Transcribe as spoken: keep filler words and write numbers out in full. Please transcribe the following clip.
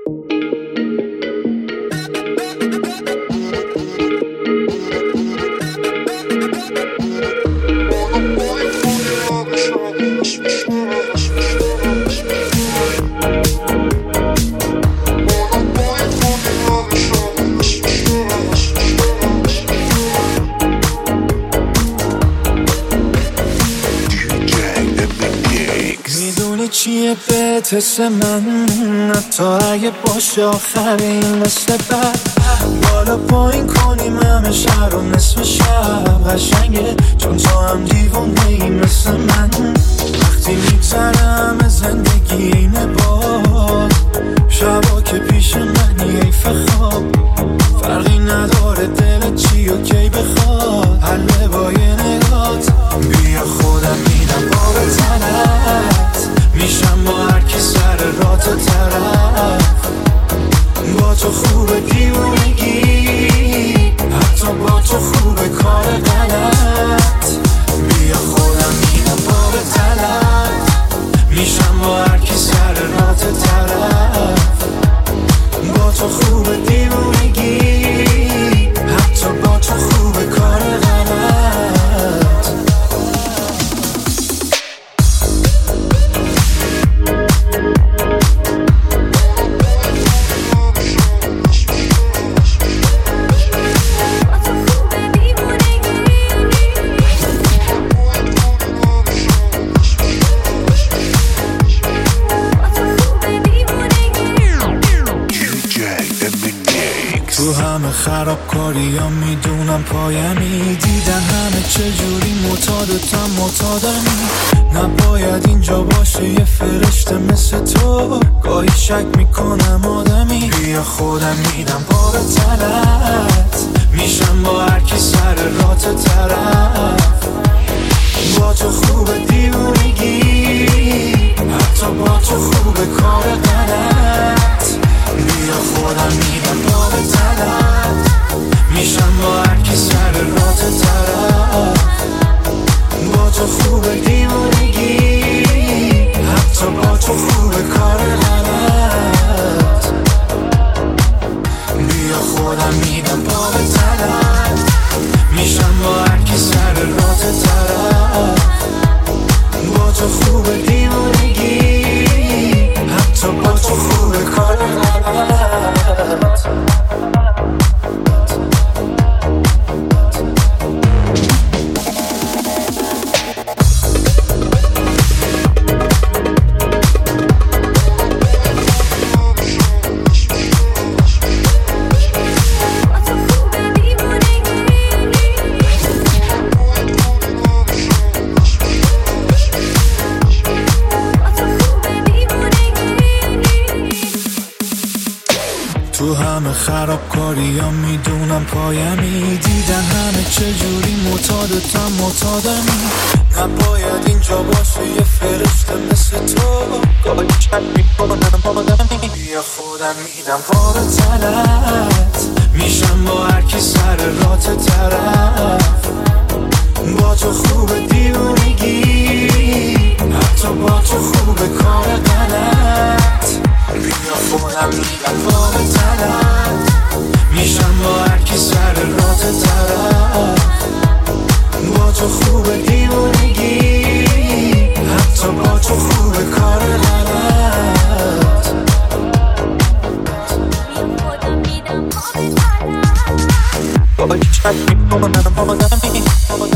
چیه بهت حس من حتی اگه باشه آخر این مثل بد بالا پایین کنیم همه شهر رو نصف شب قشنگه چون تو هم دیوونه ای مثل من وقتی میگذره همه زندگی اینه باز شبا که پیش منی ایف خواب فرقی نداره دلت چی و کی بخواد حله با یه نگات بیا خودم میدم بار تنت میشم با هر کی سر راه تو طرف با تو خوبه دیوونگی حتی با تو خوبه کار غلط بیا خودم میدم بار تنت میشم با هر کی سر راه تو طرف با تو خوبه دیوونگی حتی با تو خوبه کار غلط تو همه خرابکاری ها میدونم پایمی دیدن همه چجوری معتادتم معتادمی نباید اینجا باشه یه فرشته مثل تو گاهی شک میکنم آدمی بیا خودم میدم بار تنت میشم با هر کی سر راه تو طرف با تو خوبه دیوونگی حتی با تو خوبه کار غلط بیا خودم میدم بار تنت میشم با هر کی سر راه تو طرف با تو خوبه دیوونگی حتی با تو خوبه کار غلط بیا خودم میدم بار تنت میشم با هر کی سر راه تو طرف با تو خوبه دیوونگی حتی با تو خوبه کار غلط تو همه خرابکاری ها میدونم پایمی دیدن همه چجوری معتادتم معتادمی نباید اینجا باشه یه فرشته مثل تو گاهی شک میکنم آدمی بیا خودم میدم بار تنت میشم با هر کی سر راه تو طرف با تو خوبه دیوونگی حتی با تو خوبه کار غلط بیا خودم میدم بار تنت میشم با هر کی سر راه تو طرف با تو خوبه دیوونگی حتی با تو خوبه کار غلط بیا خودم میدم بار تنت با چک میکنم آدمی